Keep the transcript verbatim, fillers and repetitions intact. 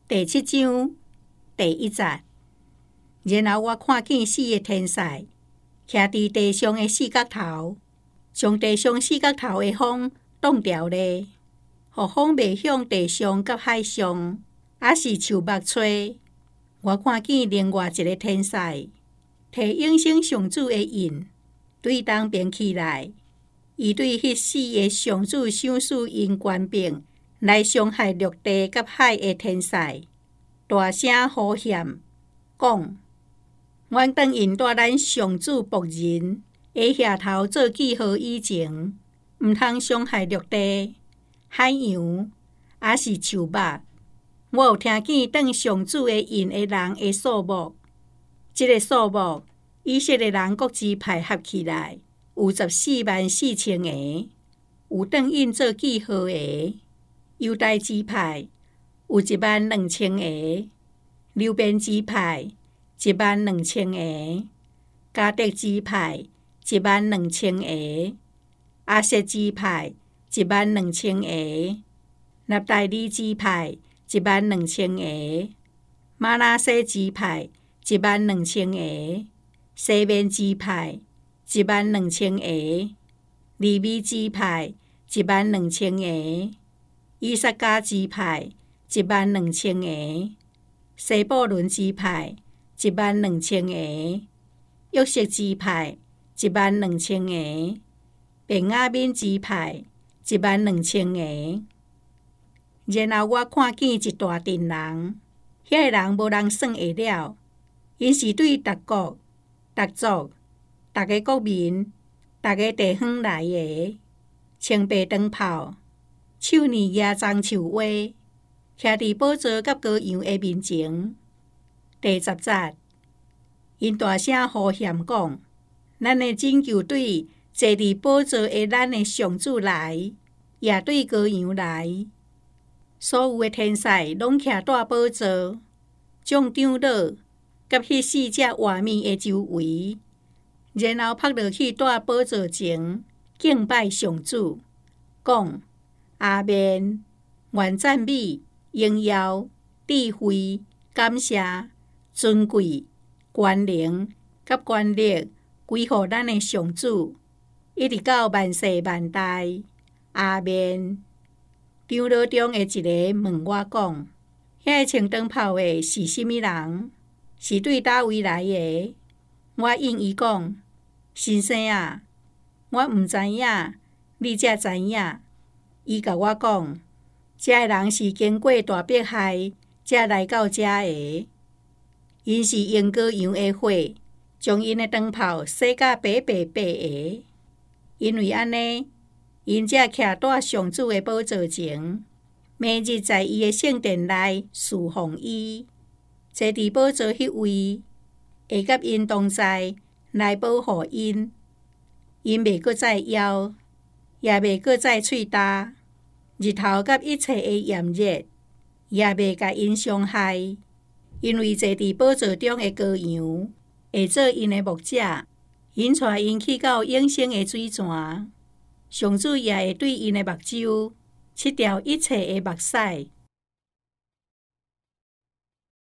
第七章第一节。然后我看见四个天使徛伫地上的四角头，将地上四角头的风挡掉咧，互风袂向地上甲海上，也是树木吹。我看见另外一个天使摕永生上主的印对东边起来，伊对迄四个上主赏赐因权柄来伤害陆地甲海的天使，大声呼喊，讲：阮当因带咱上主仆人下下头做记号以前，毋通伤害陆地、海洋，也是树木。我有听见当上主的印的人的数目，这个数目以色列人各支派合起来有十四万四千个，有当印做记号的。犹大支派有一万两千个，流便支派一万两千个，迦得支派一万两千个，阿瑟支派一万两千个，纳大利支派一万两千个，玛拿西支派一万两千个，西面支派一万两千个，利未支派一万两千个，以撒迦支派一万两千个，西布伦支派一万两千个，约瑟支派一万两千个，便雅悯支派一万两千个。然后我看见一大群人，遐个人无人算会了，因是对逐国、逐族、逐个国民、逐个地方来的，穿白长袍，手捏野棕树花，徛伫宝座甲羔羊的面前。第十节，因大声呼喊讲：咱的拯救对坐伫宝座的咱的上主来，也对羔羊来。所有的天使拢徛大宝座、众长老甲迄四只活物的周围，然后趴落去大宝座前敬拜上主，讲：阿们，愿赞美、荣耀、智慧、感谢、尊贵、权能甲权力归乎咱的上主，一直到万世万代。阿们。长老中的一个问我讲：遐个穿长袍的是甚物人？是对叨位来的？我应伊讲：先生啊，我毋知影，你才知影。伊甲我讲：这个人是经过大迫害才来到这的，因是用羔羊的血将因的长袍洗甲白白白的。因为安尼，因才徛在上主的宝座前，每日在伊的圣殿内侍奉伊，坐伫宝座迄位，会甲因同在来保护因。因袂阁再枵，也袂阁再喙焦，日头甲一切的炎热，也袂甲因伤害，因为坐伫宝座中的羔羊会做因的牧者，因带因去到永生的水泉。上主也会对因的目睭拭掉一切的目屎，